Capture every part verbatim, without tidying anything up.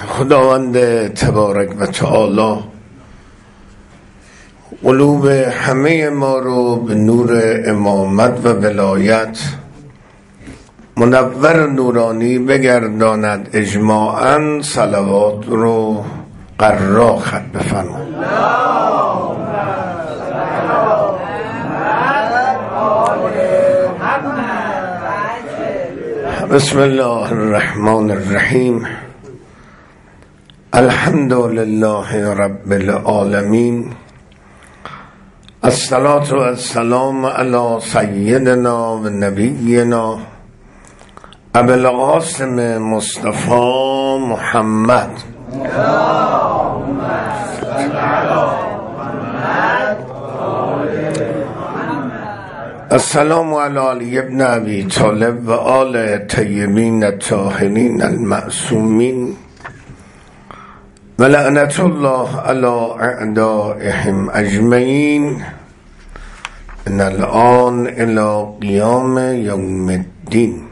خداوند تبارک و تعالی قلوب همه ما رو به نور امامت و ولایت منور نورانی بگرداند. اجماعاً صلوات رو قرار خط بفرمایید. بسم الله الرحمن الرحیم. الحمد لله رب العالمین. الصلاة و السلام علی سیدنا و نبینا ابی القاسم مصطفی محمد. السلام علی علی ابن ابی طالب و آل طیبین الطاهرین المعصومین و لعنت الله علی اعدائهم اجمعین من الآن الی قیام یوم الدین.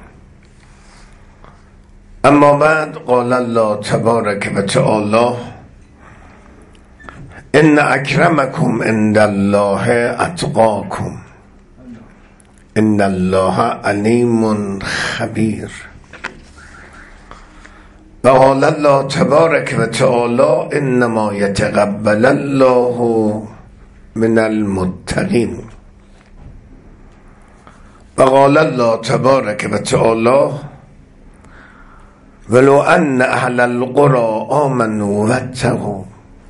اما بعد، قال الله تبارک و تعالی: ان اکرمکم عند الله اتقاکم ان الله علیم خبیر. و قال الله تبارک و تعالی: انما یتقبل الله من المتقین. و قال الله تبارک و تعالی: ولو ان اهل القرى آمنوا واتقوا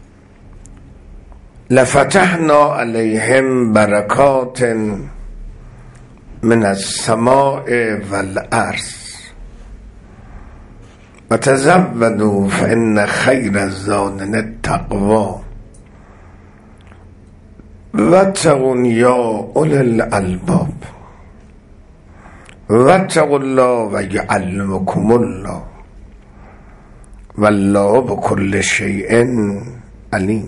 لفتحنا علیهم برکات من السماء والارض و تزودوا فان خیر الزاد التقوی واتقون یا اولی الالباب واتقوا الله و یعلمکم الله والله بكل شیء علیم.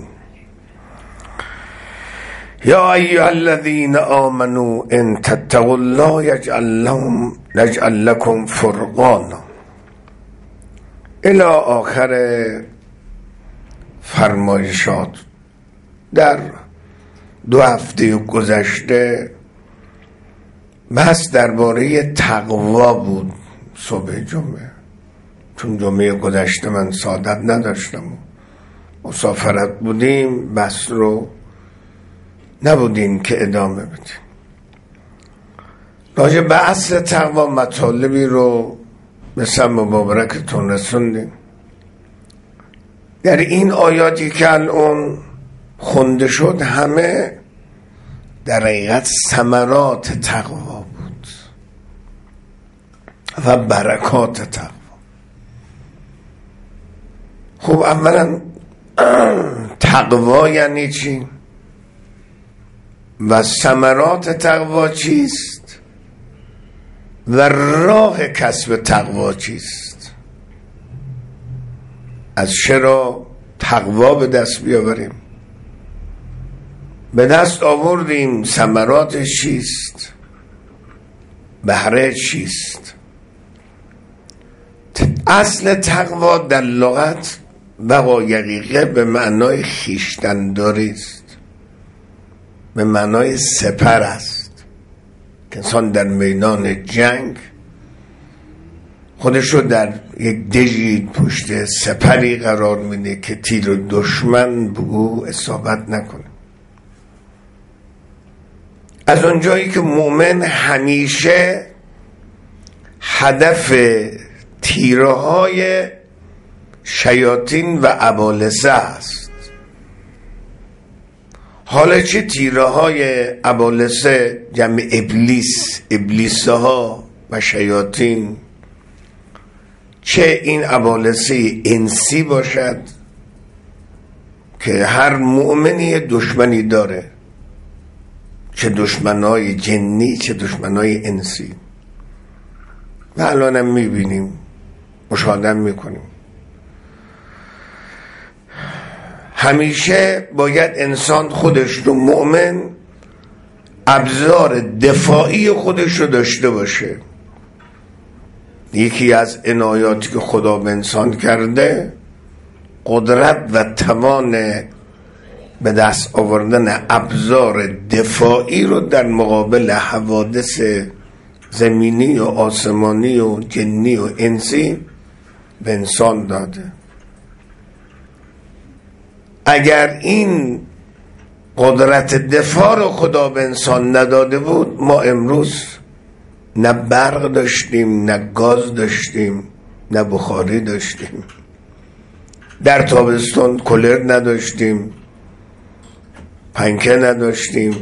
یا ایها الذین آمنوا ان تتقوا الله یجعل لهم یجعل لكم فرقانا الی آخر فرمایشات. در دو هفته گذشته بحث درباره تقوا بود صبح جمعه، چون جمعه گذشته من سعادت نداشتم و مسافرت بودیم، بحث رو نبودیم که ادامه بدیم. راجع به اصل تقوا مطالبی رو به سم مبارکتون رسوندیم. در این آیاتی که الان خونده شد همه در حقیقت ثمرات تقوا بود و برکات تقوا. خب اولا تقوا یعنی چی؟ و ثمرات تقوا چیست؟ و راه کسب تقوا چیست؟ از چرا تقوا به دست بیاوریم؟ به دست آوردیم، ثمراتش چیست؟ بهره چیست؟ اصل تقوا در لغت دقایقیقه به معنای خویشتن‌داری است، به معنای سپر است که انسان در میدان جنگ خودش رو در یک دژی پشت سپری قرار میده که تیر دشمن به او اصابت نکنه. از اونجایی که مؤمن همیشه هدف تیرهای شیاطین و ابالسه است. حالا چه تیره های ابالسه جمع ابلیس، ابلیسه ها و شیاطین، چه این ابالسه انسی باشد که هر مؤمنی دشمنی داره، چه دشمنای جنی چه دشمنای انسی. و الان هم میبینیم، مشاهده میکنیم. همیشه باید انسان خودش رو، مؤمن، ابزار دفاعی خودش رو داشته باشه. یکی از عنایاتی که خدا به انسان کرده قدرت و توان به دست آوردن ابزار دفاعی رو در مقابل حوادث زمینی و آسمانی و جنی و انسی به انسان داده. اگر این قدرت دفاع رو خدا به انسان نداده بود، ما امروز نه برق داشتیم، نه گاز داشتیم، نه بخاری داشتیم، در تابستان کولر نداشتیم، پنکه نداشتیم،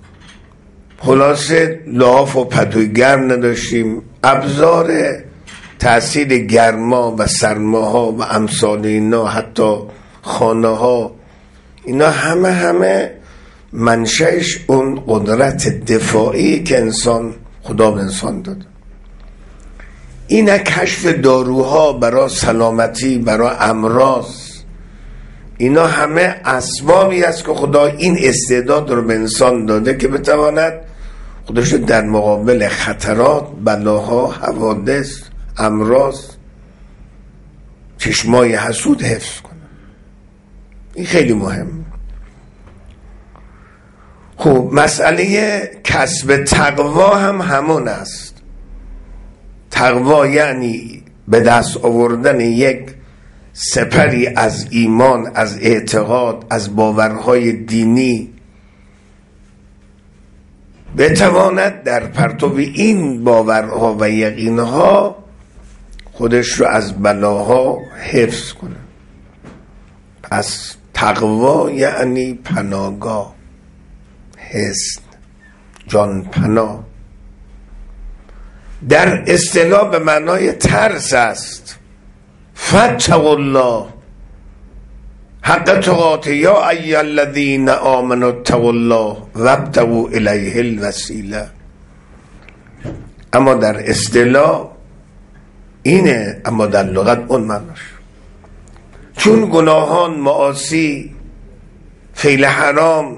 خلاصه لحاف و پتوی گرم نداشتیم. ابزار تأثیر گرما و سرماها و امثال اینا، حتی خانه ها، اینا همه همه منشأش اون قدرت دفاعی که انسان خدا به انسان داد. این کشف داروها برای سلامتی، برای امراض، اینا همه اسبابی است که خدا این استعداد رو به انسان داده که بتواند خودش در مقابل خطرات، بلاها، حوادث، امراض، چشمای حسود حفظ کنه. این خیلی مهم. خب مسئله کسب تقوا هم همون است. تقوا یعنی به دست آوردن یک سپری از ایمان، از اعتقاد، از باورهای دینی، بتواند در پرتو این باورها و یقینها خودش رو از بلاها حفظ کنه. پس تقوا یعنی پناهگاه، حصن، جان پناه. در اصطلاح به معنای ترس است. فاتقوا الله حق تقاته یا ایها الذین آمنوا اتقوا الله وابتغوا الیه الوسیله. اما در اصطلاح اینه، اما در لغت اون معناش. چون گناهان، معاصی، فعل حرام،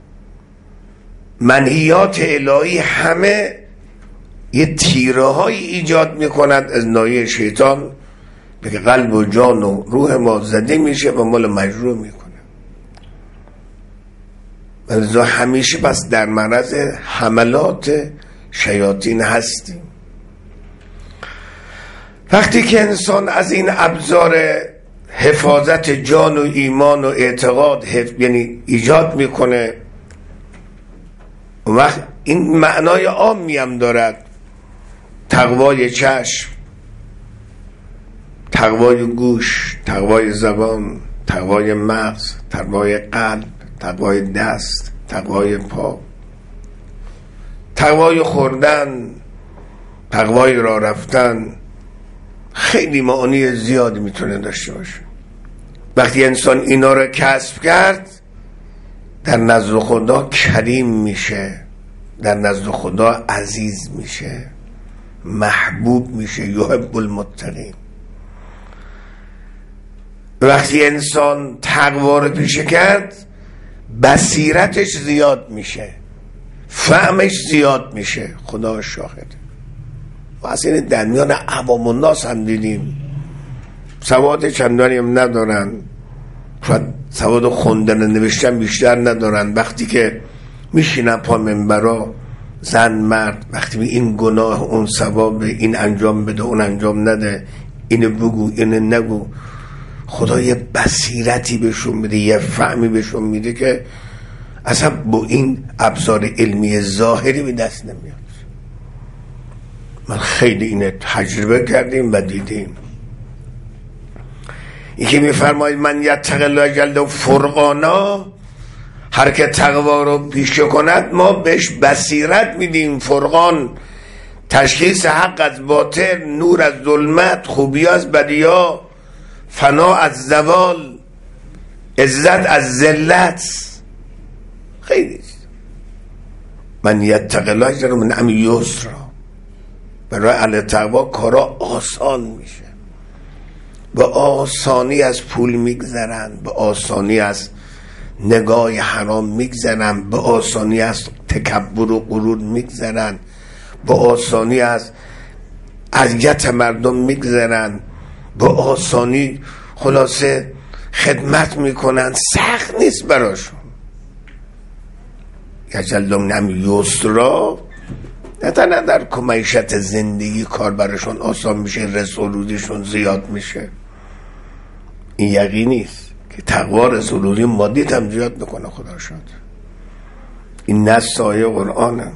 منهیات الهی همه یه تیره های ایجاد میکند از ناحیه شیطان که قلب و جان و روح ما زده میشه و مال مجروح میکنه. ولذا همیشه بس در معرض حملات شیاطین هستیم. وقتی که انسان از این ابزار حفاظت جان و ایمان و اعتقاد حف... یعنی ایجاد میکنه، وقت این معنای عامی هم دارد. تقوای چشم، تقوای گوش، تقوای زبان، تقوای مغز، تقوای قلب، تقوای دست، تقوای پا، تقوای خوردن، تقوای راه رفتن. خیلی معانی زیادی میتونه داشته باشه. وقتی انسان اینا رو کسب کرد، در نزد خدا کریم میشه، در نزد خدا عزیز میشه، محبوب میشه، یحب المتقین. وقتی انسان تقوا رو پیشه کرد، بصیرتش زیاد میشه، فهمش زیاد میشه. خدا شاهد. و اصلا در میان عوام الناس هم دیدیم سواد چندانی هم ندارن، شاید سواد خوندن نوشتن بیشتر ندارن. وقتی که میشینن پا منبرا، زن مرد، وقتی می این گناه، اون ثواب، این انجام بده، اون انجام نده، اینو بگو، اینو نگو، خدا یه بصیرتی بهشون میده، یه فهمی بهشون میده که اصلا با این ابزار علمی ظاهری به دست نمیاد. من خیلی اینه تجربه کردیم و دیدیم. یکی میفرماید من یتق الله جل فرقانا، هر که تقوا رو پیشه کند ما بهش بصیرت میدیم. فرقان تشخیص حق از باطل، نور از ظلمت، خوبی از بدیا، فنا از زوال، عزت از ذلت. خیلی من یتق الله جل من امر یسرا، برای اهل تقوا کارا آسان میشه. به آسانی از پول میگذرن، به آسانی از نگاه حرام میگذرن، به آسانی از تکبر و غرور میگذرن، به آسانی از اذیت مردم میگذرن، به آسانی خلاصه خدمت میکنن، سخت نیست براشون. یجلهم نم یسرا، نه تنها در معیشت زندگی کار براشون آسان میشه، رسولودیشون زیاد میشه. این یقینی است که تقوا رسولودی مادیت هم زیاد میکنه. خدا شد این نص آیه قرآنه.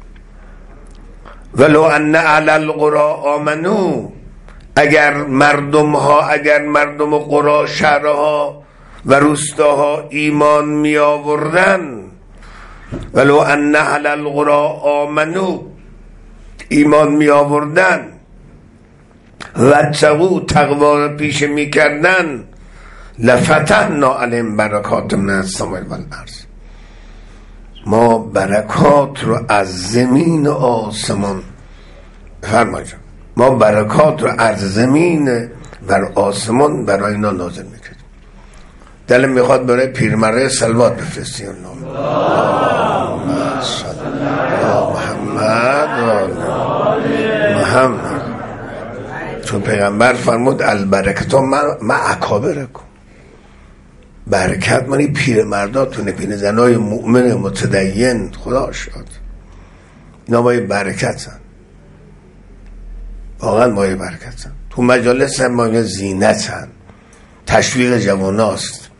ولو ان اهل القری آمنو، اگر مردم ها اگر مردم قرا، شهرها و روستاها ایمان می آوردن، ولو ان اهل القری آمنو، ایمان می آوردن، و تقوا، تقوا را پیشه می کردن، لفتحنا علیهم برکات من السماء والارض، ما برکات رو از زمین و آسمان، فرمایید ما برکات رو از زمین بر آسمان برای اینا نازل میکنیم. دلم میخواد برای پیرمرد صلوات بفرستی. اللهم صل علی محمد و آل محمد. چون پیغمبر فرمود البرکت ما اکابرکم، برکت مانی پیرمرداتونه، پیر زنای مؤمن متدین. خدا شد اینا مایه برکت هن، واقعا مایه برکت هن. تو مجالس هم مایه زینت هن، تشویق جواناست.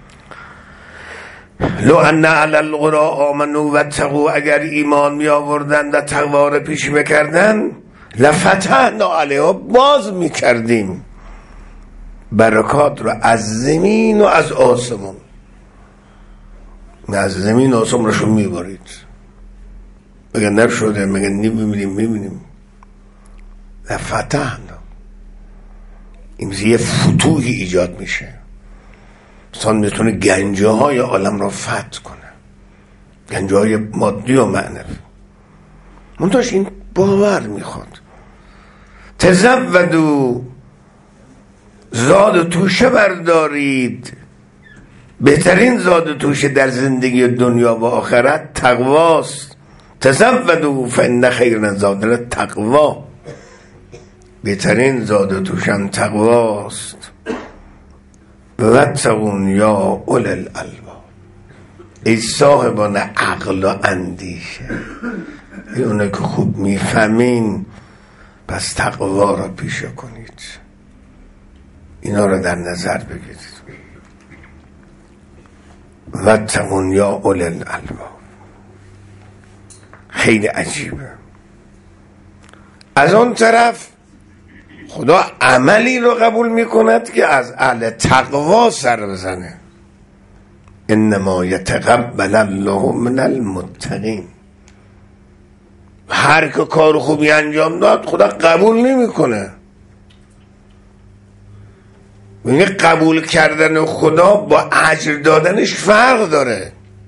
لو ان علی القری آمنو و تقوا، اگر ایمان می آوردن و تقوا را پیش میکردن، لفتحنا علیها، باز میکردیم برکات رو از زمین و از آسمان. از زمین و آسمان رو میبارید. مگه نر شده؟ مگه نمیبینیم؟ میبینیم. لفتحنا، این یه فتوحی ایجاد میشه، انسان میتونه گنجه های عالم رو فتح کنه، گنجه های مادی و معنوی. منتاش این باور میخواد. تزودو، زاد توشه بردارید، بهترین زاد توشه در زندگی دنیا و آخرت تقواست. تزودو فإن خیر الزاد التقوا، بهترین زاد توشم تقواست. واتقون یا اول الالباب، ای صاحبان عقل و اندیشه، ای اونه که خوب میفهمین، پس تقوا را پیشه کنید، اینا را در نظر بگیرید. واتقون یا اول الالباب، خیلی عجیبه. از اون طرف خدا عملی رو قبول میکند که از اهل تقوا سر بزنه. انما یتقبل الله من المتقین، هر که کار خوبی انجام داد خدا قبول نمیکنه. میگه قبول کردن خدا با اجر دادنش فرق داره.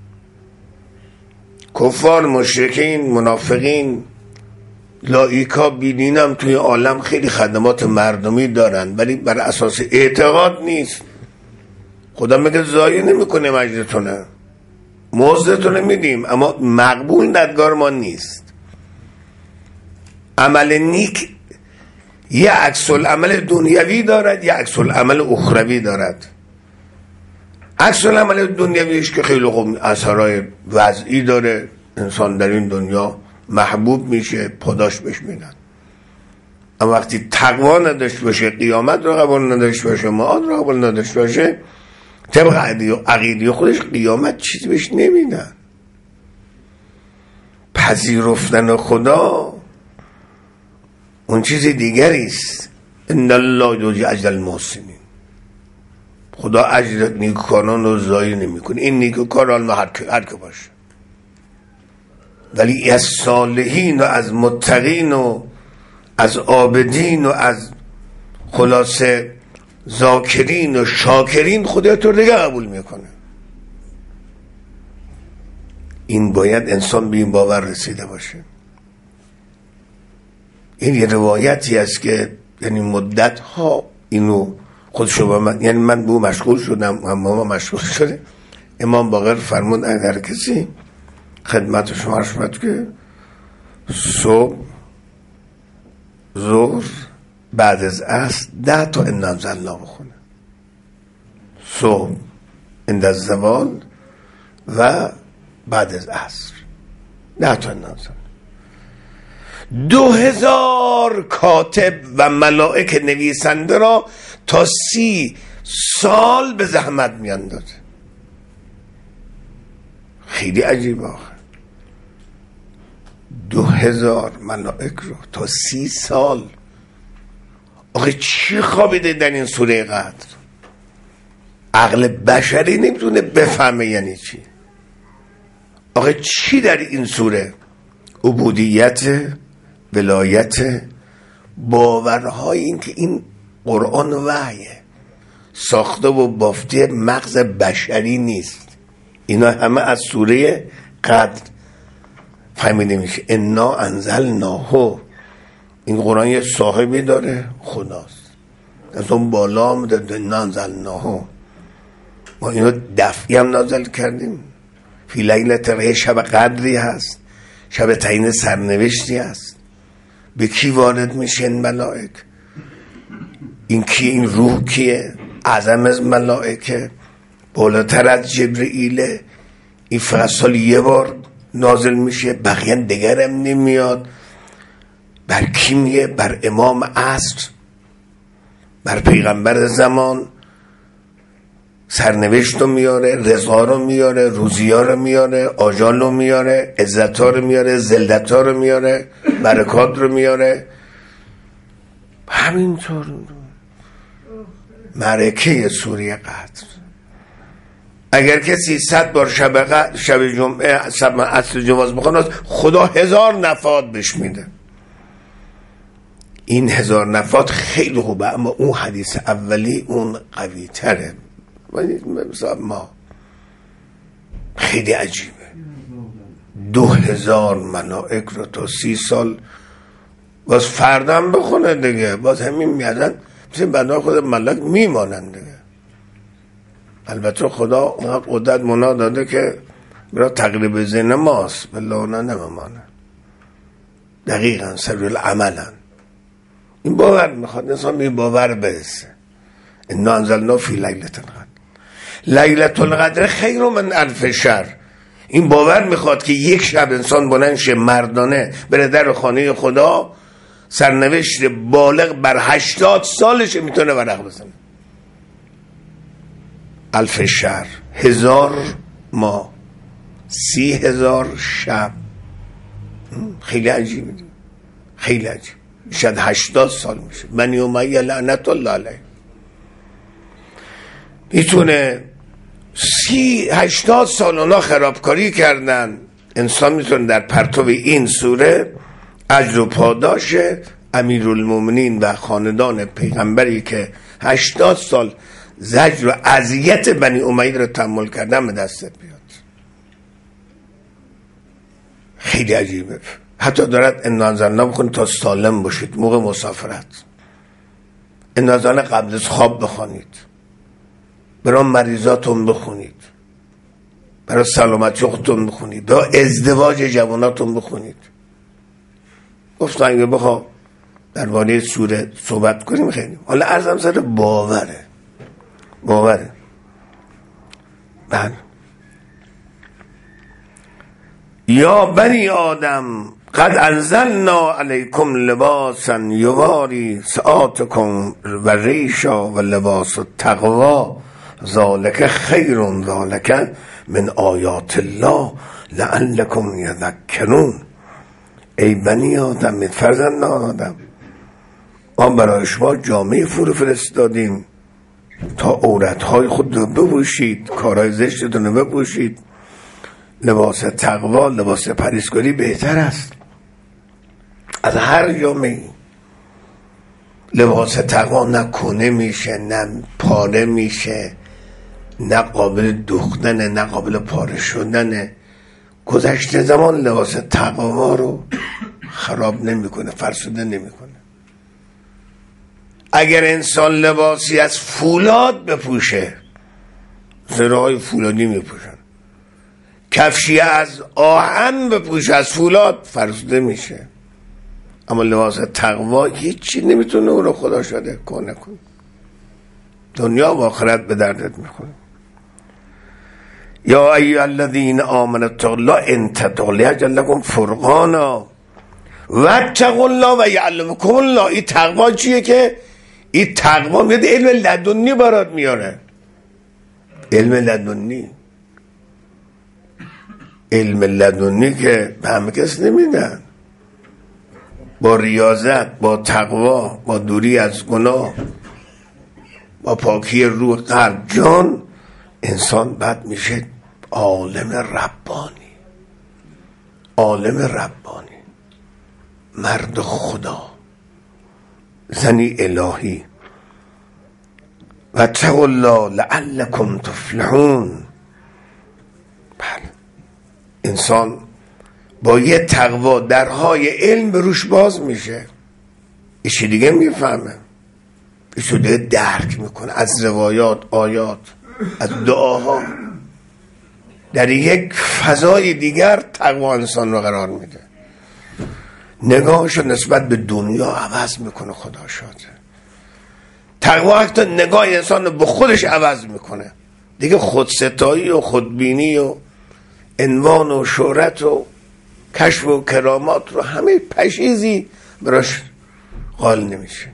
کفار، مشرکین، منافقین، لایکا، بیدینم توی عالم خیلی خدمات مردمی دارن، ولی بر اساس اعتقاد نیست. خدا میگه ضایع نمیکنه اجرتونه، مزدتونه میدیم، اما مقبول ندگار ما نیست. عمل نیک یه عکس العمل دنیوی دارد، یه عکس العمل اخروی دارد. عکس العمل دنیویش که خیلی خوب اثرهای وضعی داره، انسان در این دنیا محبوب میشه، پاداش بهش میدن. اما وقتی تقوا نداشت باشه، قیامت رو قبول نداشت باشه، معاد رو قبول نداشت باشه، طبق عقیده خودش قیامت چیزی بهش نمیدن. پذیرفتن خدا اون چیز دیگری است. ان الله یجزی اجر المحسنین، خدا اجر نیکوکاران رو ضایع نمیکنه. این نیکوکاران هر که هر که باشه، ولی از صالحین و از متقین و از عابدین و از خلاصه ذاکرین و شاکرین خدا تو دیگه قبول میکنه. این باید انسان به این باور رسیده باشه. این یه روایتی است که یعنی مدت ها اینو خودشو با من، یعنی من به او مشغول شدم، اما مشغول شده. امام باقر فرمود اگر کسی خدمت شما شد که صبح، ظهر، بعد از عصر ده تا ان انزلنا بخونه، صبح، عند الزوال و بعد از عصر. ده تا نازل. دو هزار کاتب و ملائک نویسنده را تا سی سال به زحمت میاندازه. خیلی عجیب آخه. دو هزار ملائک رو تا سی سال. آخه چی خوابیده در این سوره قدر؟ عقل بشری نمیتونه بفهمه یعنی چی. آخه چی در این سوره؟ عبودیت، ولایت، باورهای این که این قرآن وحیه، ساخته و بافته مغز بشری نیست. اینا همه از سوره قدر فهمیده میشه. انا انزلناه، این قرآن یه صاحبی داره، خداست. از اون بالا هم داره انا انزلناه. ما اینو دفعی هم نازل کردیم. فی لیلة القدر، شب قدری هست، شب تعیین سرنوشتی هست. به کی وارد میشه این ملائک؟ این کی؟ این روح کیه؟ اعظم از ملائکه، بالاتر از جبرئیله. این فقط سال یه بار نازل میشه، بقیه دیگر هم نمیاد. بر کی میگه؟ بر امام عصر، بر پیغمبر زمان. سرنوشت رو میاره، رضا رو میاره، روزی ها رو میاره، آجال رو میاره، عزت ها رو میاره، ذلت ها رو میاره، برکات رو میاره. همینطور معرکه سوره قدر. اگر کسی صد بار شب قدر، شب جمعه، شب عصر جواز بخونه، خدا هزار نفات بهش میده. این هزار نفات خیلی خوبه، اما اون حدیث اولی اون قوی تره. ما خیلی عجیبه. دو هزار ملائک رو تا سی سال. باز فردم بخونه دیگه، باز همین میادن مثل بنا خود ملک میمانن دیگه. البته خدا اونها قدرت منا داده که برای تقریب ذهن ماست، بله اونا نمیمانن. دقیقا سر العملن. این باور میخواد انسان بی باور برسه. انا انزلنا فی لیلة القدر. لیلة القدر خیر من الف شهر. این باور میخواد که یک شب انسان بلند شه مردانه بره در خانه خدا، سرنوشت بالغ بر هشتاد سالش میتونه ورق بزنه. الف شهر، هزار ماه، سی هزار شب. خیلی عجیبه، خیلی عجیب. شاید هشتاد سال میشه. بنی امیه لعنت الله علیه میتونه سی هشتاد سال اونا خرابکاری کردن. انسان میتونه در پرتو این سوره اجر و پاداش امیرالمومنین و خاندان پیغمبری که هشتاد سال زجر و اذیت بنی امیه رو تحمل کردن به دستت بیاد. خیلی عجیبه. حتی دارد انا انزلنا بخونید تا سالم باشید موقع مسافرت. انا انزلنا قبل از خواب بخونید، برای مریضاتون بخونید، برای سلامتی خودتون بخونید، برای ازدواج جواناتون بخونید. گفتم اگه بخوام درباره سوره صحبت کنیم خیلی. حالا عرضم سر باوره. باوره. بله. یا بنی آدم قد انزلنا علیکم لباسا یواری سآتکم و ریشا و لباس التقوا ذالک خیر ذالک من آیات الله لعلکم یذکرون. ای بنی آدم، فرزندان آدم، ما برای شما جامعه فرو فرستادیم تا عورتهای خود رو بپوشید، کارهای زشتتون رو بپوشید. لباس تقوا، لباس پرهیزکاری بهتر است از هر جامعه. لباس تقوا نه کنه میشه، نه پاره میشه، نه قابل دوختنه، نه قابل پاره شدنه. گذشته زمان لباس تقوا رو خراب نمیکنه، فرسوده نمیکنه. اگر انسان لباسی از فولاد بپوشه، زرهای فولادی میپوشن، کفشی از آهن بپوشه از فولاد، فرسوده میشه. اما لباس تقوا هیچی نمیتونه اون رو خدا شده کنه کن. دنیا و آخرت به دردت میخوره. یا ایها الذین آمنوا اتقوا الله ان تتقوا یجعل لکم فرقانا واتقوا الله و یعلمکم الله. این تقوا چیه؟ که این تقوا میاد علم لدنی برات میاره. علم لدنی علم لدنی که به همه کس نمیدن. با ریاضت، با تقوا، با دوری از گناه، با پاکی روح قلب جان، انسان بعد میشه عالم ربانی. عالم ربانی، مرد خدا، زنی الهی. و اتقوا الله لعلکم تفلحون. بله، انسان با یه تقوا درهای علم به روش باز میشه. ایشی دیگه میفهمه، ایشو دیگه درک میکنه از روایات، آیات، از دعاها. در یک فضای دیگر تقوا انسان رو قرار میده. نگاهشو نسبت به دنیا عوض میکنه. خدا شاده. تقوا حتی نگاه انسان رو به خودش عوض میکنه. دیگه خودستایی و خودبینی و عنوان و شهرت و کشف و کرامات رو همه پشیزی براش قال نمیشه.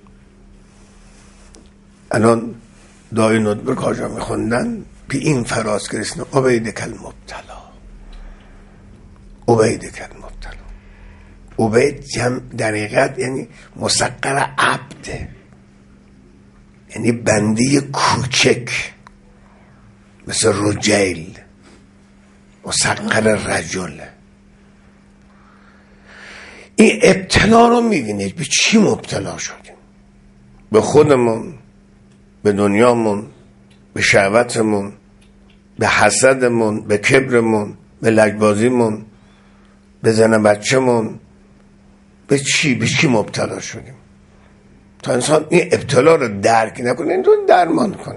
الان دایی ندبه کاجا میخوندن به این فراز که رسنه عبیدک المبتلا. عبیدک المبتلا. عبید جمع در حقیقت یعنی مسقر عبده، یعنی بندی کوچک، مثل رجیل، مسقر رجل. این ابتلا رو میبینید به چی مبتلا شدیم؟ به خودمون، به دنیامون، به شهوتمون، به حسدمون، به کبرمون، به لجبازیمون، به زن بچه‌مون. به چی؟ به چی مبتلا شدیم؟ تا انسان این ابتلا رو درک نکنه این رو درمان کنه.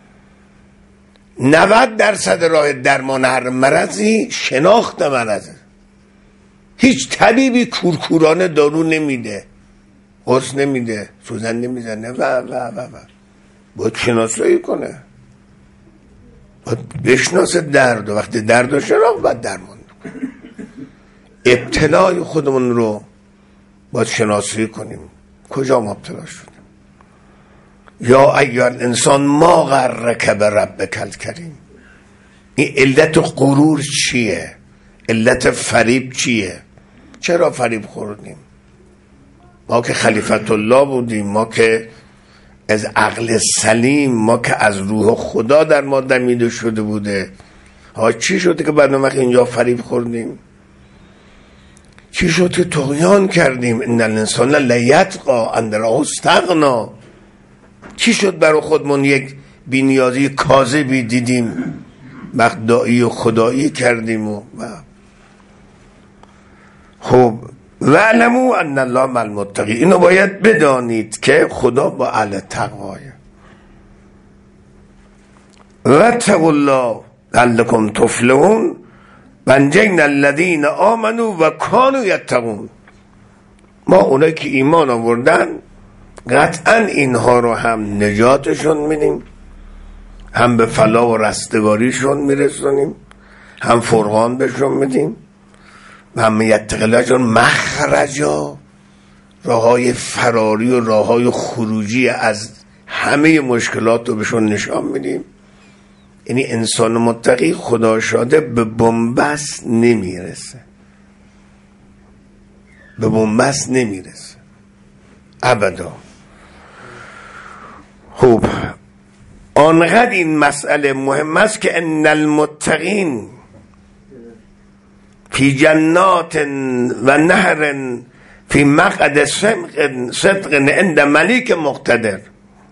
نود درصد راه درمان هر مرضی شناخت مرضه. هیچ طبیبی کورکورانه دارو نمیده، قرص نمیده، سوزن نمیزنه و و و و باید شناسایی کنه، باید بشناسه درد و وقتی درد رو شناخت باید درمان کنه. ابتلای خودمون رو باید شناسایی کنیم. کجا مبتلا شدیم؟ یا ایها الانسان ما غرک بربک الکریم. این علت غرور چیه؟ علت فریب چیه؟ چرا فریب خوردیم؟ ما که خلیفت الله بودیم، ما که از عقل سلیم، ما که از روح خدا در ما دمیده شده بوده، ها چی شده که بعد وقت اینجا فریب خوردیم؟ چی شد که طغیان کردیم؟ ان الانسان لیطغی ان رآه استغنی. چی شد برای خودمون یک بی‌نیازی کاذبی دیدیم، وقت داعی و خدایی کردیم و خب وَاعْلَمُوا أَنَّ اللَّهَ مَعَ الْمُتَّقِينَ. اینو باید بدانید که خدا با اهل تقواه. وَاتَّقُوا اللَّهَ لَعَلَّكُمْ تُفْلِحُونَ وَأَنجَيْنَا الَّذِينَ آمَنُوا وَكَانُوا يَتَّقُونَ. ما اونایی که ایمان آوردن قطعا اینها رو هم نجاتشون میدیم، هم به فلاح و رستگاریشون میرسونیم، هم فرقان بهشون میدیم، و هم یتق الله جان مخرجا، راه های فراری و راه های خروجی از همه مشکلات رو بهشون نشان میدیم. یعنی انسان متقی خدا شاده به بنبست نمیرسه، به بنبست نمیرسه ابدا. خب آنقدر این مسئله مهم است که ان المتقین فی جنات و نهر فی مقعد صدق عند ملیک مقتدر.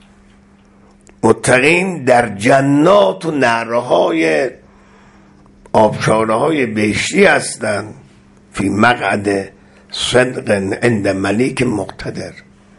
متقین در جنات و نهرهای آبشارهای بهشتی هستند، فی مقعد صدق عند ملیک مقتدر.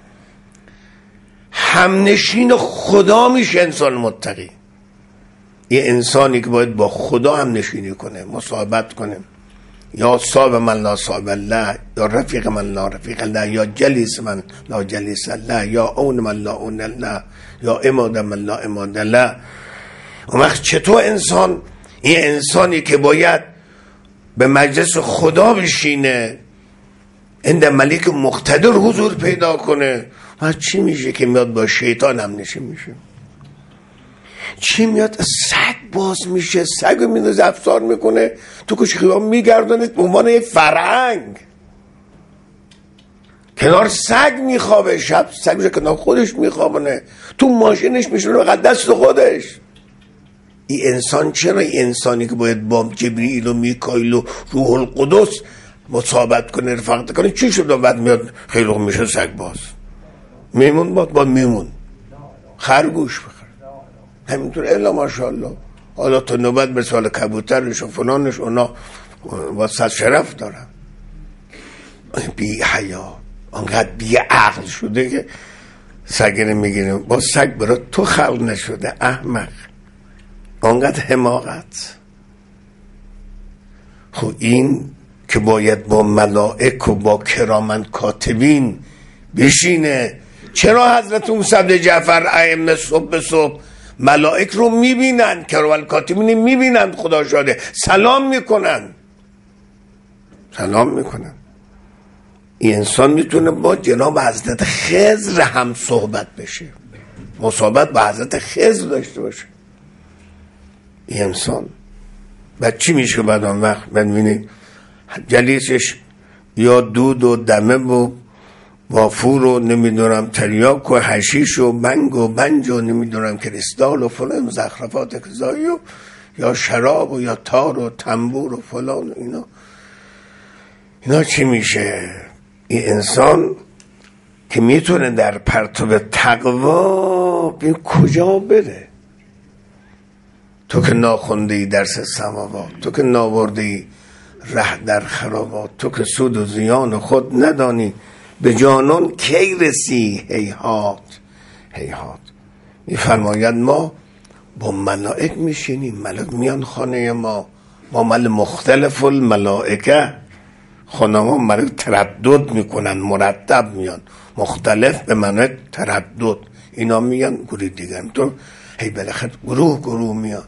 همنشین خدا میشه انسان متقی. یه انسانی که باید با خدا هم نشینی کنه، مصاحبت کنه، یا صاحب من لا صاحب الله، یا رفیق من لا رفیق الله، یا جلیس من لا جلیس الله، یا اون من لا اون الله، یا اماد من لا اماد الله. اون وقت چطور انسان، این انسانی که باید به مجلس خدا بشینه، عند ملیک مقتدر حضور پیدا کنه، و چی میشه که میاد با شیطان هم نشین میشه؟ چی میاد سگ باز میشه، سگ رو میدازه افسار میکنه تو کوچه خیابان میگردونه به عنوان یه فرهنگ، کنار سگ میخوابه، شب سگ رو کنار خودش میخوابونه، تو ماشینش میشونه قد دست خودش. این انسان چرا این انسانی که باید با جبریل و میکائیل و روح القدس مصاحبت کنه، رفاقت کنه، چی شد و بعد میاد خیلی میشه سگ باز؟ میمون باد با میمون خرگوش بخره همینطور الا ماشاءالله. حالا تو نوبت مثال کبوترش و فلانش اونا واسه شرف دارن. بی حیا انقدر بی عقل شده که سگ نمیگیره. با سگ برای تو خلق نشده احمق، انقدر حماقت. خب این که باید با ملائک و با کرامن کاتبین بشینه، چرا حضرت موسی بن جعفر ائمه صبح به صبح ملائک رو میبینن، کرامن کاتبین میبینن، خدا شاده سلام میکنن سلام میکنن. این انسان میتونه با جناب حضرت خضر هم صحبت بشه، مصاحبت با حضرت خضر داشته باشه. این انسان بعد چی میشه؟ بعد آن وقت بعد میبینی جلیسش یا دود و دمه و وافور و نمیدونم تریاک و حشیش و بنگ و بنج و نمیدونم کریستال و فلان مزخرفات کذایی و یا شراب و یا تار و تنبور و فلان و اینا. اینا چی میشه؟ این انسان که میتونه در پرتو تقوا به کجا بره؟ تو که ناخونده ای درس سماوات، تو که ناورده ای ره در خرابات، تو که سود و زیان خود ندانی، به جانان کی رسی هیهات هیهات. میفرماید ما با ملائک میشینیم، ملائک میان خانه ما، ما مل مختلف الملائکه، خانه ما ملائک تردد میکنن، مرتب میان، مختلف به معنی تردد، اینا میان گروه دیگر تو هی بالاخره گروه گروه میان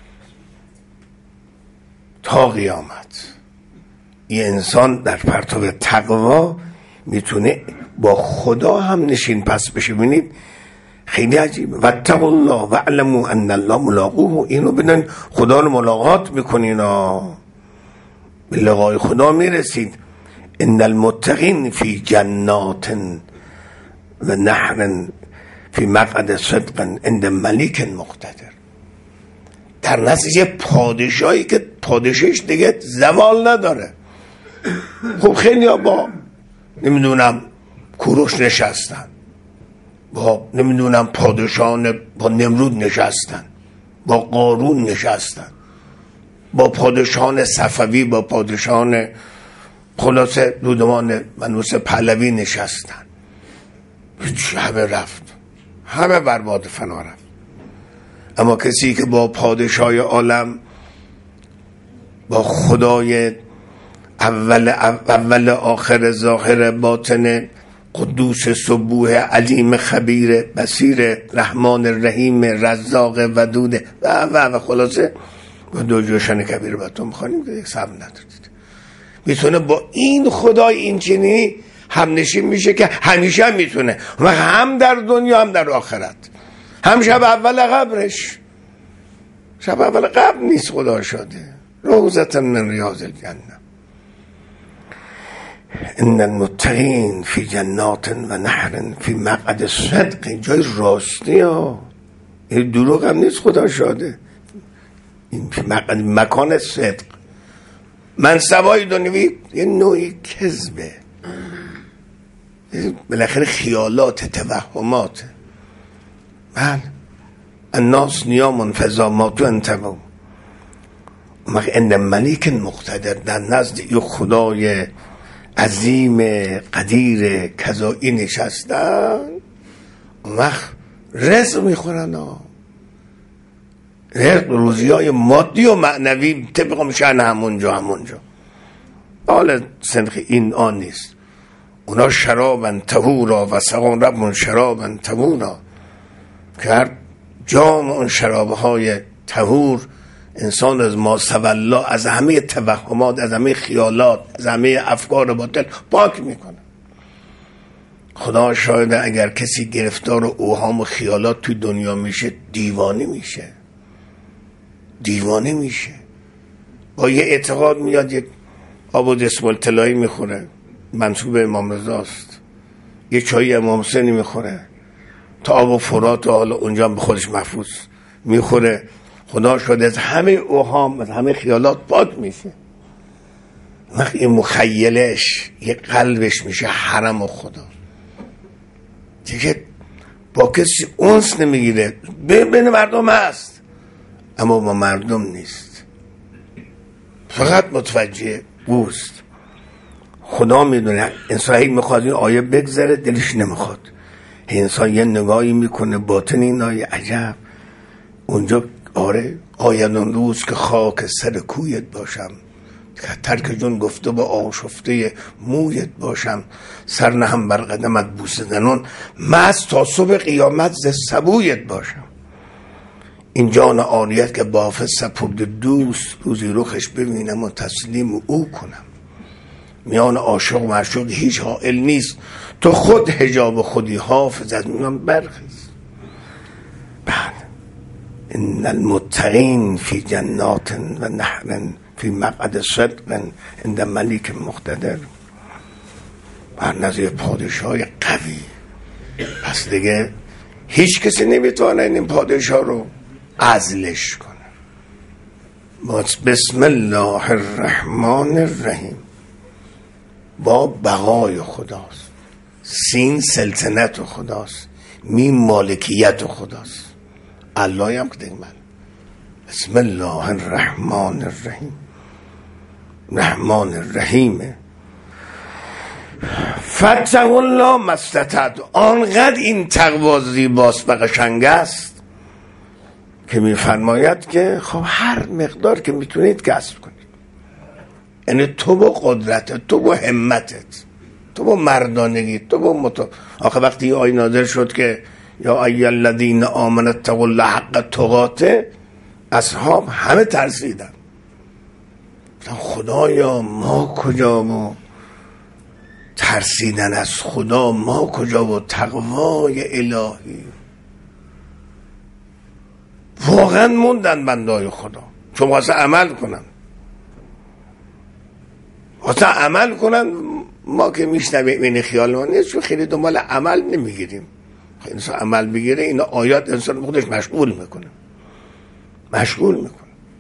تا قیامت. این انسان در پرتو تقوا میتونه با خدا هم نشین پس بشه. ببینید خیلی عجیبه. واتقوا الله واعلموا ان الله ملاقوه، اینو بدن خدا رو ملاقات میکنین، به لقای خدا میرسید. ان المتقین فی جنات و نهر فی مقعد صدق عند ملیک مقتدر. در نتیجه پادشاهی که پادشاهش دیگه زوال نداره. خب خیلی ها با نمیدونم کوروش نشستن، با نمیدونم پادشاهان با نمرود نشستن، با قارون نشستن، با پادشاهان صفوی، با پادشاهان خلاصه دودمان منوس پهلوی نشستن. همه رفت، همه برباد فنا رفت. اما کسی که با پادشاه عالم، با خدای اول اول آخر ظاهر باطن، قدوس سبوح علیم خبیر بصیر رحمان رحیم رزاق ودود و و و خلاصه با دو جوشن کبیر باتون میخوانیم که یک سب ندارید، میتونه با این خدای این چنینی هم نشین میشه که همیشه هم میتونه و هم در دنیا هم در آخرت، هم شب اول قبرش. شب اول قبر نیست خدا شده، روزة من ریاض الجنه. ان المتقین فی جنات و نهر فی مقعد صدق، جای راستی ها، این دروغ هم نیست خدا شاده. این فی مقعد مکان صدق. منصبای دنیوی یه نوعی کذبه، بالاخره خیالات، توهمات. من الناس نیام فضا ماتو انتبو، مگه ان ملیک مقتدر، در نزد یه خدای عظیم قدیر کذایی نشستن، وقت رزق میخورن ها، رزق روزی های مادی و معنوی طبق میشن همونجا همونجا. حال سنخ این آن نیست. اونا شرابن طهورا و سقون ربون شرابن طهورا، که هر جام اون شرابهای طهور انسان از ما سولا، از همه توهمات، از همه خیالات، از همه افکار باطل پاک میکنه. خدا شاهده اگر کسی گرفتار اوهام و خیالات توی دنیا میشه دیوانه میشه، دیوانه میشه. با یه اعتقاد میاد یک آب و دسمال طلایی میخوره منسوب امام رضاست، یه چایی امام حسینی میخوره تا آب و فرات و حالا اونجا به خودش محفوظ میخوره. خدا شده از همه اوهام، از همه خیالات پاک میشه. وقتی این مخیلش یه قلبش میشه حرم و خدا، دیگه با کسی اونس نمیگیره. بین مردم هست اما با مردم نیست، فقط متوجه اوست. خدا میدونه انسان هی میخواد این آیه بگذره دلش نمیخواد، انسان یه نگاهی میکنه باطن این آیه، عجب اونجا آره آیدان روز که خاک سر کویت باشم، ترک جون گفته با آشفته مویت باشم، سر نهم بر قدمت بوسه زنون، مست تا صبح قیامت ز سبویت باشم. این جان عاریت که بافه سپرد دوست، روزی رخش ببینم و تسلیم او کنم. میان عاشق و معشوق هیچ حائل نیست، تو خود حجاب خودی حافظ از میان برخیز. بعد ان المتقین فی جنات و نهر فی مقعد صدق عند ملیک مقتدر. بر نظر پادشاه قوی. پس دیگه هیچ کسی نمیتونه این پادشاه رو عزلش کنه. بسم الله الرحمن الرحیم. با بقای خداست، سین سلطنت خداست، میم مالکیت خداست. الله هم که دیگه من بسم الله الرحمن الرحیم، رحمان الرحیمه. فتقوا الله ما استطعتم. آنقدر این تقوا زیباست و قشنگ است که میفرماید که خب هر مقدار که میتونید کسب کنید، یعنی تو با قدرتت، تو با همتت، تو با مردانگی، تو با مت... آخه وقتی این آیه نازل شد که یا ایها الذین آمنوا اتقوا الله حق تقاته، اصحاب همه ترسیدن، خدایا ما کجا و ترسیدن از خدا ما کجا و تقوای الهی. واقعا موندن بندای خدا، چون واسه عمل کنن، واسه عمل کنن. ما که میشنویم این خیال ما نیست، چون خیلی دنبال عمل نمیگیریم. انسان عمل بگیره این آیات انسان خودش مشغول میکنه، مشغول میکنه.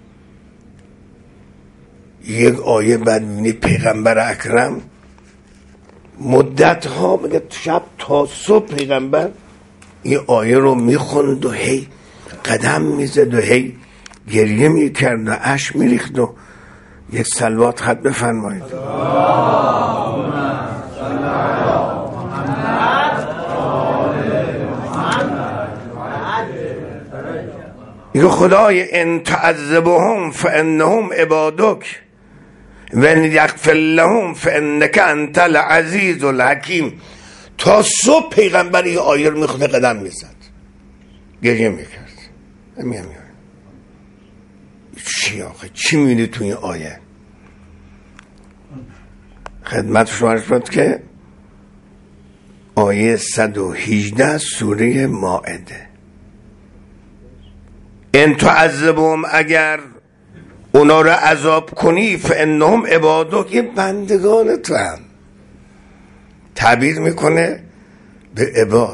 یک آیه بعد میبینید پیغمبر اکرم مدت ها میگه شب تا صبح پیغمبر این آیه رو میخوند و هی قدم میزد و هی گریه میکرد و اشک میریخت. و یک صلوات خط بفرمایید. میگه خدای ان تعذبهم فانهم عبادک و ان یغفر لهم فانک انت العزیز الحکیم. تا صبح پیغمبر این آیه رو میخونه قدم میزد، گریه میکرد. میام میام چی آخه چی میبینی تو این آیه؟ خدمت شما شد که آیه صد و هجده سوره مائده، ان تعذبهم اگر اونا رو عذاب کنی فانهم عبادک، این بندگان تو هم تعبیر میکنه به عباد،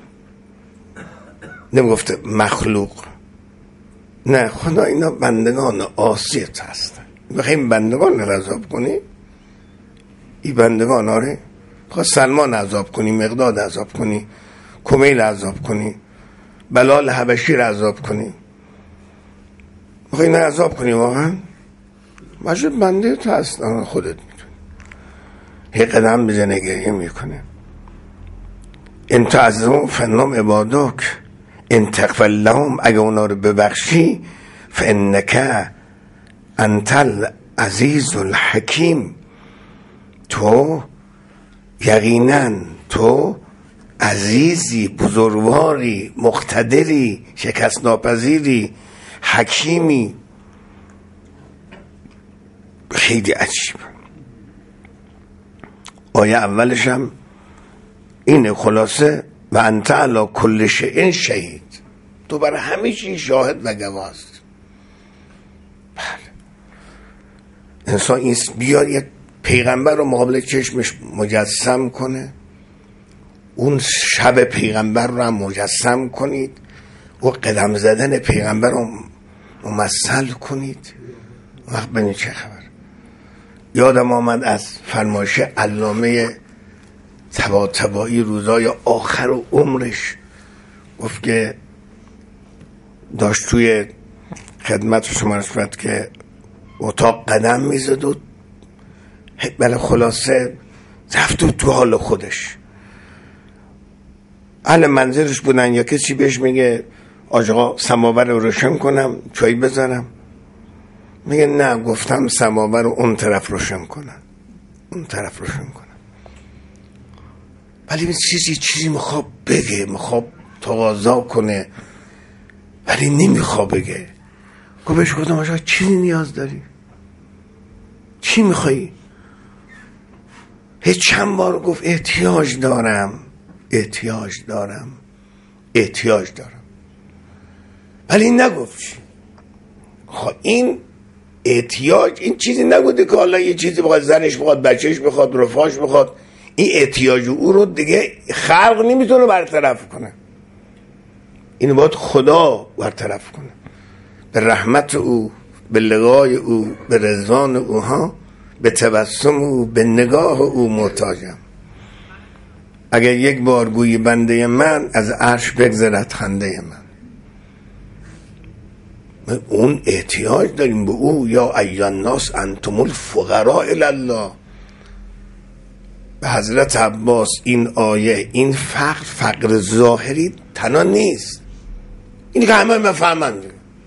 نمیگفته مخلوق. نه، خدا اینا بندگان عاصیت هستن. میخوای این بندگان رو عذاب کنی؟ این بندگان آره خواهد سلمان عذاب کنی، مقداد عذاب کنی، کمیل عذاب کنی، بلال حبشی رو عذاب کنی، میخوای اینا عذاب کنی واقعا؟ مجرد بنده تو هستن، خودت میتونی. هی قدم بزنه گریه میکنه. ان تعذبهم فانهم عبادک ان تغفر لهم، اگه اونا رو ببخشی فانک انت العزیز الحکیم، تو یقینا تو عزیزی، بزرگواری، مقتدری، شکست ناپذیری، حکیمی. خیلی عجیب. آیه اولش هم اینه خلاصه و انت علی کل شیء شهید، تو برای همه چی شاهد و گواست. بله انسان این بیاد یک پیغمبر رو مقابل چشمش مجسم کنه، اون شب پیغمبر رو هم مجسم کنید و قدم زدن پیغمبر رو ممثل کنید، وقت ببینید چه خبر. یادم آمد از فرمایش علامه طباطبایی روزای آخر و عمرش، گفت که داشت توی خدمت شما رسمت که اتاق قدم میزد و بله خلاصه رفت و تو حال خودش. اهل منزلش بودن یا کسی بهش میگه آقا سماور رو روشن کنم چای بذارم، میگه نه گفتم سماور رو اون طرف روشن کنم، اون طرف روشن کنم. ولی این چیزی چیزی میخواد بگه، میخواد تقاضا کنه ولی نمیخواد بگه. گفت بهش گفتم آقا چی نیاز داری؟ چی میخوایی؟ هیچ چند بار گفت احتیاج دارم احتیاج دارم احتیاج دارم ولی نگفت چی. خب این احتیاج این چیزی نبوده که حالا یه چیزی بخواد زنش بخواد بچهش بخواد رفاش بخواد، این احتیاج او رو دیگه خلق نمیتونه برطرف کنه، اینو باید خدا برطرف کنه. به رحمت او، به لقای او، به رضوان او ها، به تبسم او، به نگاه او محتاجم. اگر یک بار گویی بنده من از عرش بگذرد خنده من. اون احتیاج داریم به او. یا ایها الناس انتم الفقراء الی الله. به حضرت عباس این آیه، این فقر فقر ظاهری تنها نیست، اینی که همه مفهمن،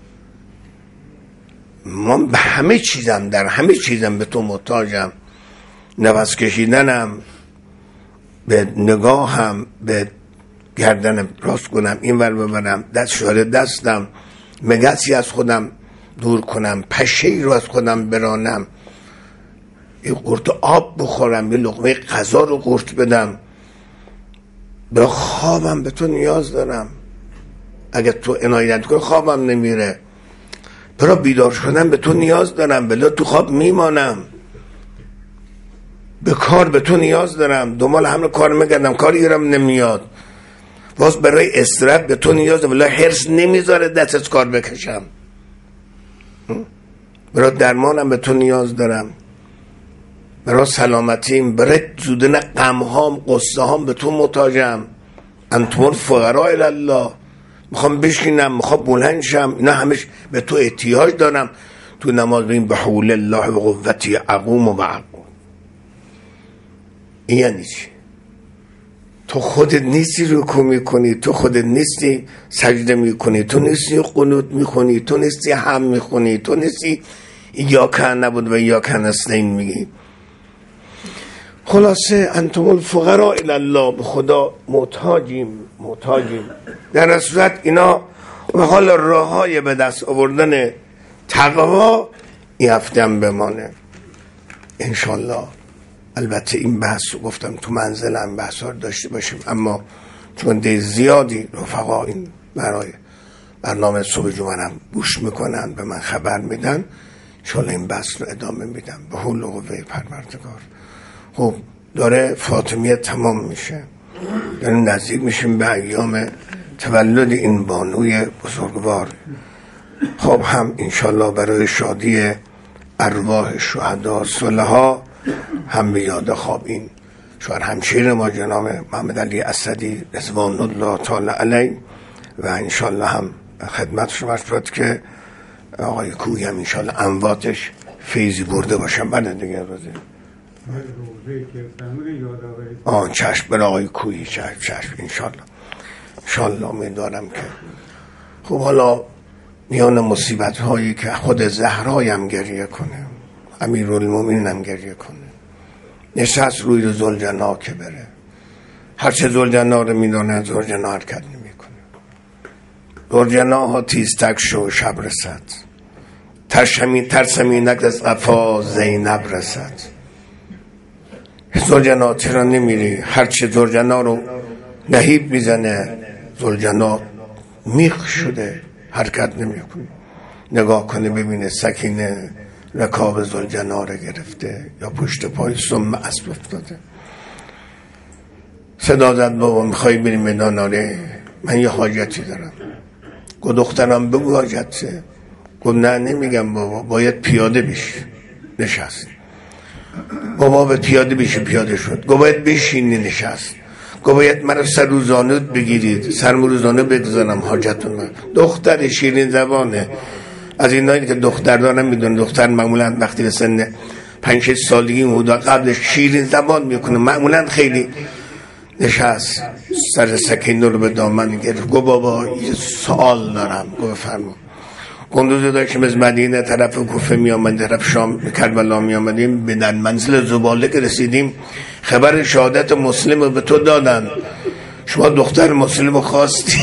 من به همه چیزم در همه چیزم به تو محتاجم. نفس کشیدنم، به نگاهم، به گردن راست کنم این ور ببرم، دست شاره دستم، مگسی از خودم دور کنم، پشه‌ای رو از خودم برانم، یه قرط آب بخورم، یه لقمه غذا رو قورت بدم. به خوابم به تو نیاز دارم، اگر تو عنایت کنی خوابم نمیره. برای بیدار شدن به تو نیاز دارم، بلا تو خواب میمانم. به کار به تو نیاز دارم، دنبال همه کار میگردم کاری گیرم نمیاد. باز برای استراحت به تو نیاز دارم، بلا حرص نمیذاره دست از کار بکشم. برای درمانم به تو نیاز دارم، برای سلامتیم، برای زودن غمهام قصه هام به تو محتاجم. انتم الفقراء الی الله. میخوام بشینم، میخوام بلند شم، اینا همش به تو احتیاج دارم. تو نماز بگیم به حول الله و قوتی اقوم و اقوم. این یعنی چی؟ تو خودت نیستی رکوع میکنی، تو خودت نیستی سجده میکنی، تو نیستی قنوت میکنی، تو نیستی هم میخونی، تو نیستی یا که نبود و یا که نستین میگی. خلاصه انتم الفقراء الی الله. به خدا محتاجیم محتاجیم. در صورت اینا و حال راه های به دست آوردن تقوا این هفته هم بمانه انشالله. البته این بحث رو گفتم تو منزلم بحث ها داشته باشیم، اما چون ده زیادی رفقا این برای برنامه صبح جمعه گوش میکنن به من خبر میدن، انشالله این بحث رو ادامه میدم به حول و قوه پروردگار. خب داره فاطمیه تمام میشه، داریم نزدیک میشیم به ایام تولد این بانوی بزرگوار. خب هم انشالله برای شادی ارواح شهدا صلحا هم به یاد خواب این شوهر همشیر ما جناب محمد علی اسدی رضوان الله تعالی علیه و انشالله هم خدمت شما شد که آقای کوهی هم انشالله امواتش فیضی برده باشن. بله دیگه روزی آن چشم بر آقای کوهی چشم چشم انشالله انشالله امیدوارم که خب حالا میان مصیبت هایی که خود زهرای هم گریه کنه، امیرالمومنین هم گریه کنه، نشست روی رو زلجنا که بره. هرچه زلجنا رو میدونه زلجنا حرکت نمیکنه. زلجنا ها تیزتک شو شب رسد، ترشمی ترسمی نک از قفا زینب رسد. زلجنا چرا نمیری؟ هرچه زلجنا رو نهیب میزنه زلجنا میخ شده حرکت نمیکنه. نگاه کنه ببینه سکینه رکاب زلجنا رو گرفته یا پشت پای سم اسب افتاده. صدا زد بابا میخوای بریم میدان؟ آره من یه حاجتی دارم. گفت دخترم بگو حاجته. گفت نه نمیگم بابا، باید پیاده بشی. نشست. بابا به پیاده بشی. پیاده شد. گفت باید بشینی. نشست. گفت باید من سر روزانه بگیرید، سر روزانه بگذارم حاجتون من. دختر شیرین زبانه، از اینایی که دختر دارم میدون. دختر معمولا وقتی به سن پنج شش سالگی حدود قبلش شیرین زبان میکنه معمولا. خیلی نشست سر سکینه رو به دامن گرفت. گفت بابا یه سوال دارم. گفت فرما. گندوز داشتیم از مدینه طرف کوفه می آمدیم، طرف شام کربلا می آمدیم، به در منزل زباله که رسیدیم خبر شهادت مسلم رو به تو دادن، شما دختر مسلم رو خواستی؟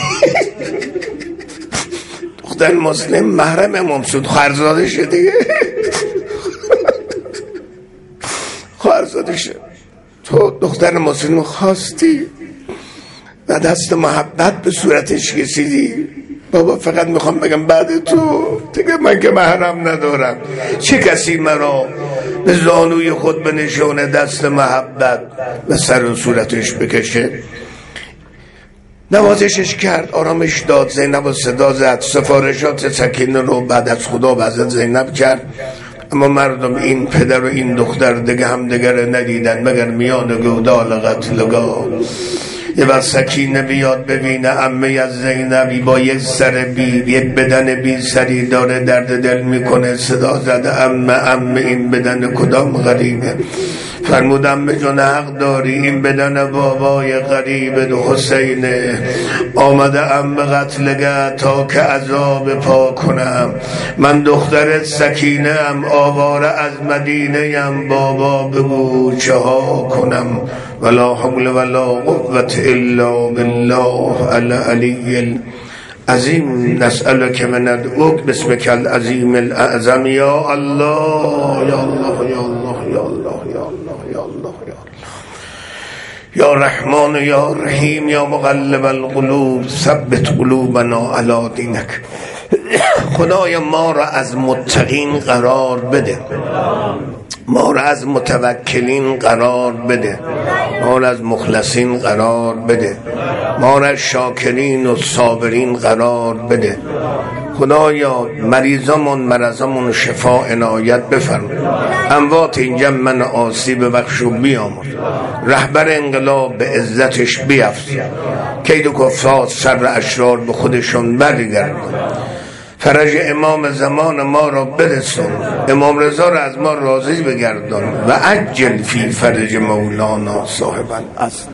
دختر مسلم محرم امام سود خواهرزاده شه دیگه. خواهرزاده شه. تو دختر مسلم خواستی و دست محبت به صورتش کشیدی. بابا فقط میخوام بگم بعد تو دیگه من که محرم ندارم، چه کسی مرا به زانوی خود بنشونه دست محبت و سر و صورتش بکشه. نوازشش کرد، آرامش داد. زینب و صدا زد. سفارشات سکینه رو بعد از خدا به حضرت زینب کرد. اما مردم این پدر و این دختر دیگه هم دیگر ندیدن مگر میان گودال قتلگاه. یه وقت سکینه بیاد ببینه عمه از زینبی با یک سر بی یک بدن بی سری داره درد دل میکنه. صدا زده عمه عمه این بدن کدام غریبه؟ فرمود عمه جان حق داری، این بدن بابای غریب دو حسینه. آمده عمه قتلگه تا که عذاب پا کنم. من دختر سکینه ام، آواره از مدینه ام، بابا بگو چه ها کنم؟ ولا حول ولا قوة الا بالله العلی العظیم. نسألك من ندعوك باسمك العظیم الاعظم. یا الله یا الله یا الله یا الله یا الله یا الله یا الله یا رحمان یا رحیم یا مقلب القلوب ثبت قلوبنا علی دینک. خدای ما را از متقین قرار بده، ما را از متوکلین قرار بده، ما را از مخلصین قرار بده، ما را از شاکرین و صابرین قرار بده. خدایا مریضامون مرضامون شفا عنایت بفرما. اموات این جمع آسیب بخش و بیامرز. رهبر انقلاب به عزتش بیفزا. کید و کفار سر اشرار به خودشون برگردون. فرج امام زمان ما را برسون. امام رضا را از ما راضی بگردان و عجل فی فرج مولانا صاحبا.